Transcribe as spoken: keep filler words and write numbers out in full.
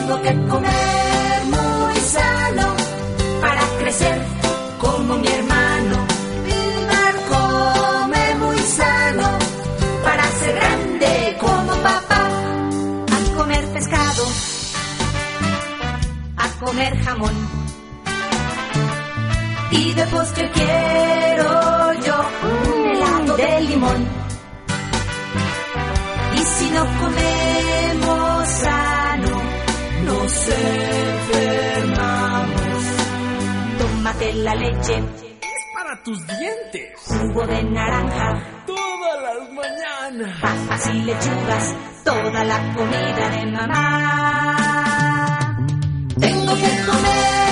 Tengo que comer muy sano para crecer como mi hermano. Mar come muy sano para ser grande como papá. A comer pescado, a comer jamón. Y de postre quiero yo un helado de limón. Y si no comemos sano, nos enfermamos. Tómate la leche, es para tus dientes. Jugo de naranja, todas las mañanas. Papas y lechugas, toda la comida de mamá. Tengo que comer